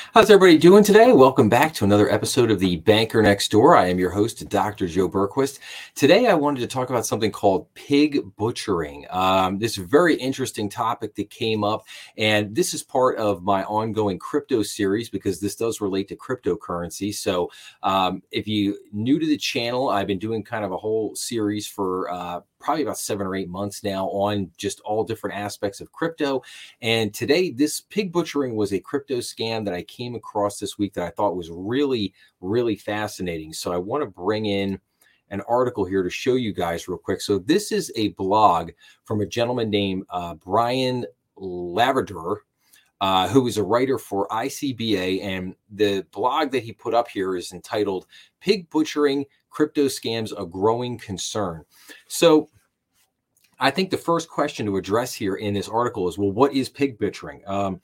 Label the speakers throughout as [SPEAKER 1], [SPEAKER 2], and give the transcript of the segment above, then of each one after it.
[SPEAKER 1] How's everybody doing today? Welcome back to another episode of The Banker Next Door. I am your host, Dr. Joe Berquist. Today, I wanted to talk about something called pig butchering. This very interesting topic that came up, and this is part of my ongoing crypto series because this does relate to cryptocurrency. So if you're new to the channel, I've been doing kind of a whole series for probably about 7 or 8 months now on just all different aspects of crypto. And today, this pig butchering was a crypto scam that I came across this week that I thought was really, really fascinating. So I want to bring in an article here to show you guys real quick. So this is a blog from a gentleman named Brian Laverdure, who is a writer for ICBA. And the blog that he put up here is entitled Pig Butchering Crypto Scams, a Growing Concern. So I think the first question to address here in this article is, well, what is pig butchering?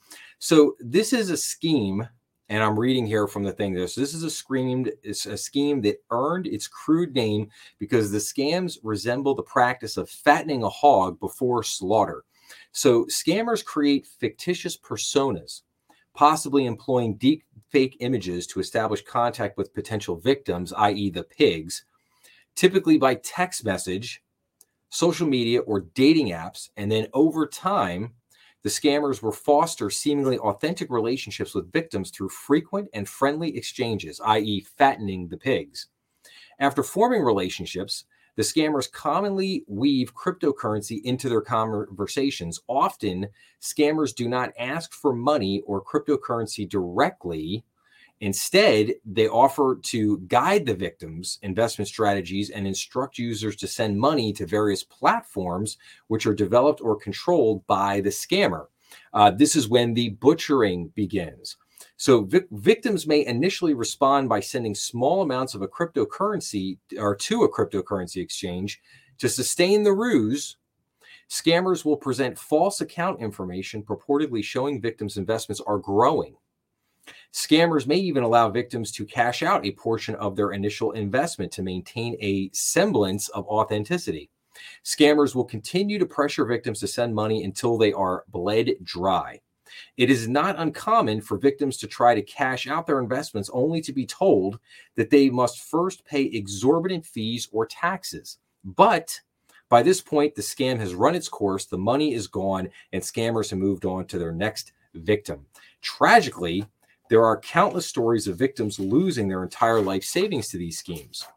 [SPEAKER 1] So this is a scheme, and I'm reading here from the thing. This is a scheme that earned its crude name because the scams resemble the practice of fattening a hog before slaughter. So scammers create fictitious personas, possibly employing deep fake images to establish contact with potential victims, i.e. the pigs, typically by text message, social media, or dating apps. And then over time, the scammers will foster seemingly authentic relationships with victims through frequent and friendly exchanges, i.e. fattening the pigs. After forming relationships, the scammers commonly weave cryptocurrency into their conversations. Often, scammers do not ask for money or cryptocurrency directly. Instead, they offer to guide the victims' investment strategies and instruct users to send money to various platforms which are developed or controlled by the scammer. This is when the butchering begins. So victims may initially respond by sending small amounts of a cryptocurrency or to a cryptocurrency exchange. To sustain the ruse, scammers will present false account information purportedly showing victims' investments are growing. Scammers may even allow victims to cash out a portion of their initial investment to maintain a semblance of authenticity. Scammers will continue to pressure victims to send money until they are bled dry. It is not uncommon for victims to try to cash out their investments only to be told that they must first pay exorbitant fees or taxes. But by this point, the scam has run its course, the money is gone, and scammers have moved on to their next victim. Tragically, there are countless stories of victims losing their entire life savings to these schemes.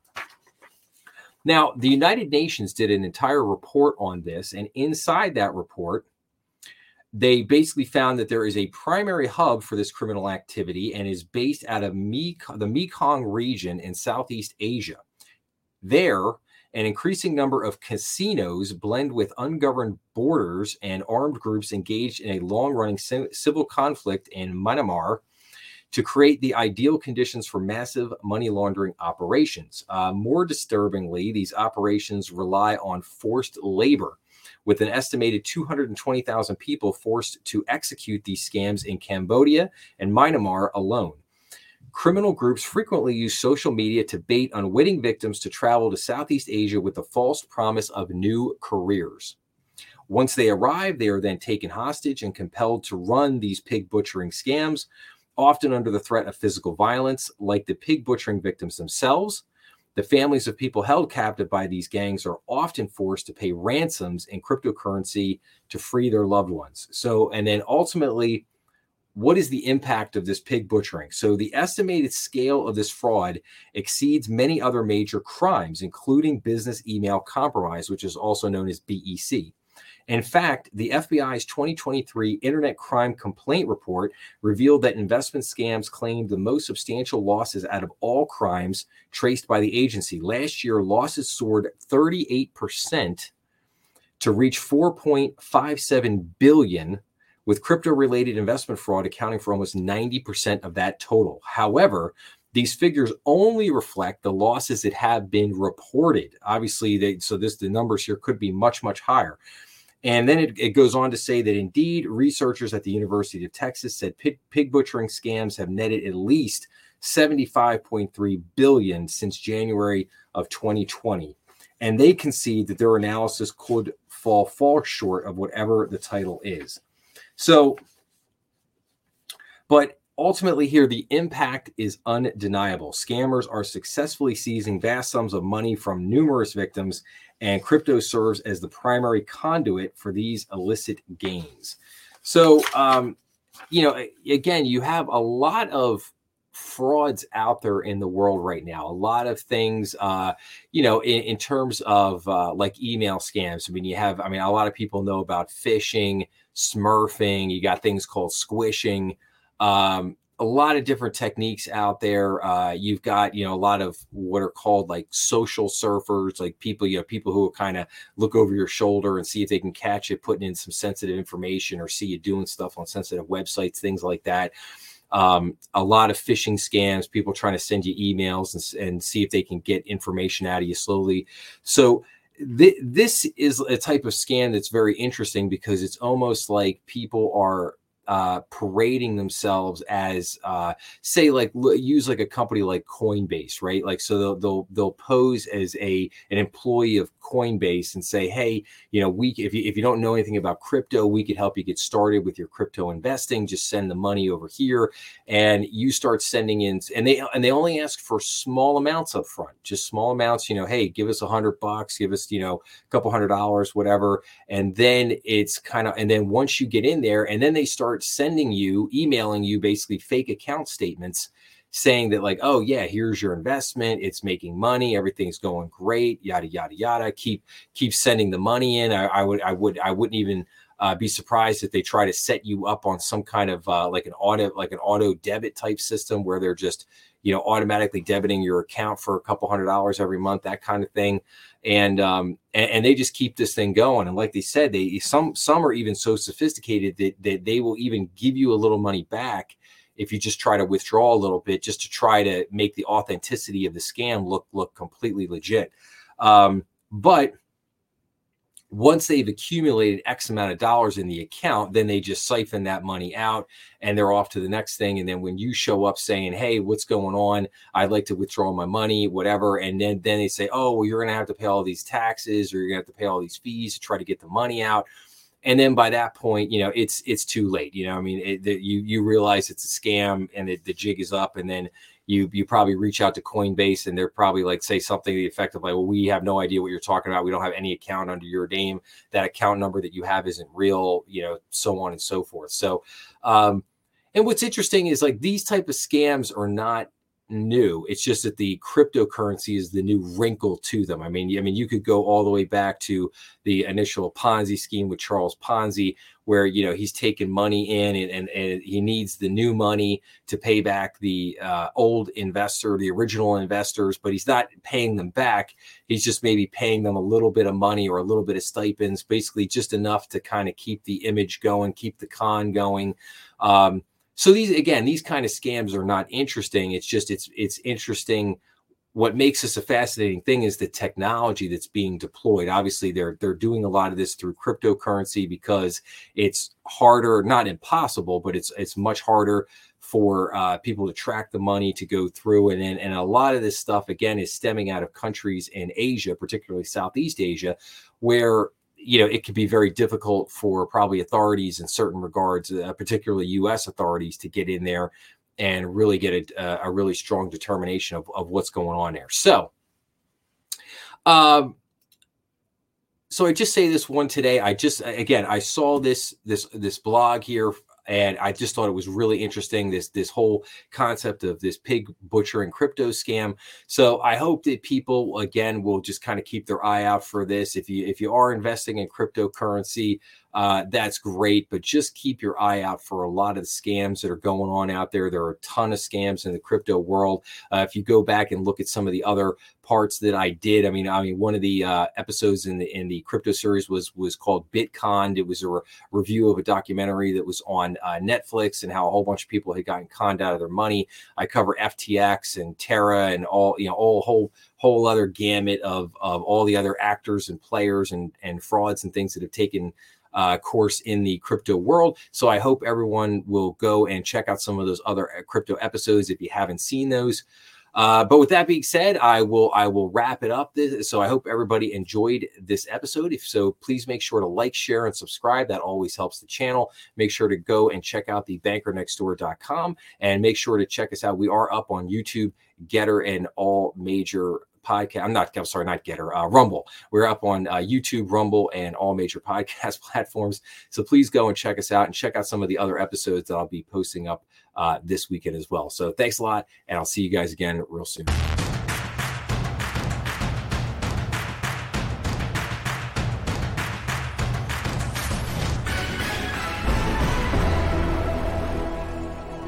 [SPEAKER 1] Now, the United Nations did an entire report on this, and inside that report, they basically found that there is a primary hub for this criminal activity and is based out of the Mekong region in Southeast Asia. There, an increasing number of casinos blend with ungoverned borders and armed groups engaged in a long-running civil conflict in Myanmar to create the ideal conditions for massive money laundering operations. More disturbingly, these operations rely on forced labor, with an estimated 220,000 people forced to execute these scams in Cambodia and Myanmar alone. Criminal groups frequently use social media to bait unwitting victims to travel to Southeast Asia with the false promise of new careers. Once they arrive, they are then taken hostage and compelled to run these pig butchering scams, often under the threat of physical violence. Like the pig butchering victims themselves, the families of people held captive by these gangs are often forced to pay ransoms in cryptocurrency to free their loved ones. So, and then ultimately, what is the impact of this pig butchering? So the estimated scale of this fraud exceeds many other major crimes, including business email compromise, which is also known as BEC. In fact, the FBI's 2023 Internet Crime Complaint Report revealed that investment scams claimed the most substantial losses out of all crimes traced by the agency. Last year, losses soared 38% to reach $4.57 billion, with crypto-related investment fraud accounting for almost 90% of that total. However, these figures only reflect the losses that have been reported. Obviously, the numbers here could be much, much higher. And then it goes on to say that indeed, researchers at the University of Texas said pig butchering scams have netted at least $75.3 billion since January of 2020. And they concede that their analysis could fall short of whatever the title is. So, but ultimately here, the impact is undeniable. Scammers are successfully seizing vast sums of money from numerous victims, and crypto serves as the primary conduit for these illicit gains. So, again, you have a lot of frauds out there in the world right now. A lot of things, in terms of like email scams. A lot of people know about phishing, smurfing. You got things called squishing. A lot of different techniques out there. You've got, a lot of what are called like social surfers, like people who will kind of look over your shoulder and see if they can catch it, putting in some sensitive information or see you doing stuff on sensitive websites, things like that. A lot of phishing scams, people trying to send you emails and see if they can get information out of you slowly. So this is a type of scam that's very interesting because it's almost like people are parading themselves as say like use like a company like Coinbase, right? Like so they'll pose as an employee of Coinbase and say, hey, if you don't know anything about crypto, we could help you get started with your crypto investing. Just send the money over here, and you start sending in, and they only ask for small amounts up front, just small amounts. Hey, give us $100, give us a couple $100, whatever, and then and then once you get in there, and then they start emailing you basically fake account statements saying that like, oh yeah, here's your investment, it's making money, everything's going great, yada yada yada. Keep sending the money in. I wouldn't even be surprised if they try to set you up on some kind of like an auto debit type system where they're just automatically debiting your account for a couple $100 every month, that kind of thing. And they just keep this thing going. And like they said, some are even so sophisticated that they will even give you a little money back if you just try to withdraw a little bit, just to try to make the authenticity of the scam look completely legit. But once they've accumulated X amount of dollars in the account, then they just siphon that money out and they're off to the next thing. And then when you show up saying, hey, what's going on? I'd like to withdraw my money, whatever. And then they say, oh, well, you're going to have to pay all these taxes, or you're going to have to pay all these fees to try to get the money out. And then by that point, it's too late. You realize it's a scam and the jig is up. And then you probably reach out to Coinbase and they're probably like say something to the effect of like, well, we have no idea what you're talking about. We don't have any account under your name. That account number that you have isn't real, so on and so forth. So, and what's interesting is like these type of scams are not new. It's just that the cryptocurrency is the new wrinkle to them. I mean, you could go all the way back to the initial Ponzi scheme with Charles Ponzi, where he's taken money in and he needs the new money to pay back the old investor, the original investors, but he's not paying them back. He's just maybe paying them a little bit of money or a little bit of stipends, basically just enough to kind of keep the image going, keep the con going. So these kind of scams are not interesting. It's just, it's interesting. What makes this a fascinating thing is the technology that's being deployed. Obviously, they're doing a lot of this through cryptocurrency because it's harder, not impossible, but it's much harder for people to track the money, to go through. And a lot of this stuff, again, is stemming out of countries in Asia, particularly Southeast Asia, where it could be very difficult for probably authorities in certain regards, particularly U.S. authorities, to get in there and really get a really strong determination of what's going on there. So, so I just say this one today. I saw this blog here, and I just thought it was really interesting, this whole concept of this pig butchering crypto scam. So I hope that people, again, will just kind of keep their eye out for this. If you are investing in cryptocurrency, that's great, but just keep your eye out for a lot of the scams that are going on out there. There are a ton of scams in the crypto world. If you go back and look at some of the other parts that I did, I mean, one of the episodes in the crypto series was called Bitcon. It was a review of a documentary that was on Netflix and how a whole bunch of people had gotten conned out of their money. I cover FTX and Terra and all whole other gamut of all the other actors and players and frauds and things that have taken course in the crypto world. So I hope everyone will go and check out some of those other crypto episodes if you haven't seen those. But with that being said, I will wrap it up. So I hope everybody enjoyed this episode. If so, please make sure to like, share, and subscribe. That always helps the channel. Make sure to go and check out the bankernextdoor.com and make sure to check us out. We are up on YouTube, Getter, and all major podcast. Not Getter, Rumble. We're up on YouTube, Rumble, and all major podcast platforms. So please go and check us out and check out some of the other episodes that I'll be posting up this weekend as well. So thanks a lot, and I'll see you guys again real soon.